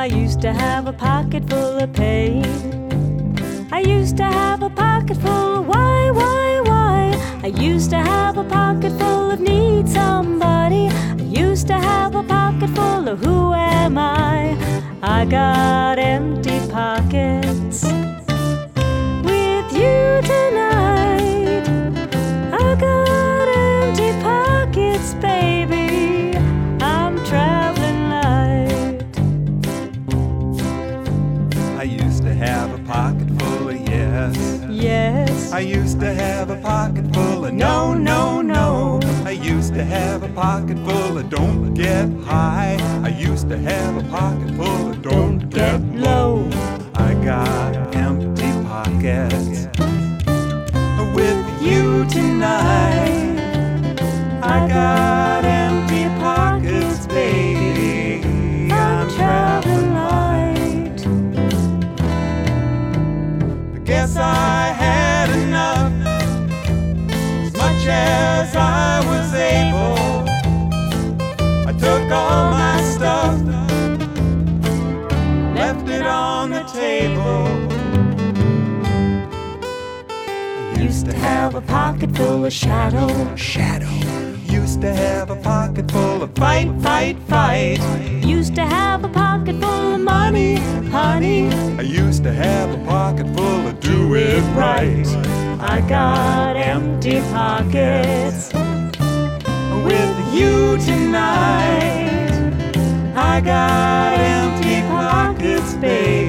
I used to have a pocket full of pain. I used to have a pocket full of why? I used to have a pocket full of need somebody. I used to have a pocket full of who am I? I got empty pockets with you tonight. I got empty pockets, baby. I'm traveling light. I used to have a pocket full of yes. Yes. I used to have a pocket full of no. I used to have a pocket full of don't get high. I used to have a pocket full of don't get low. I got empty pockets with you tonight. I got empty pockets, baby. I'm traveling light. I guess I had enough, as much as I was able. I took all my stuff, left it on the table. I used to have a pocket full of shadow. Used to have a pocket full of fight. Used to have a pocket full of money, honey. I used to have a pocket full of do it right. I got empty pockets With you tonight, I got empty pockets, baby.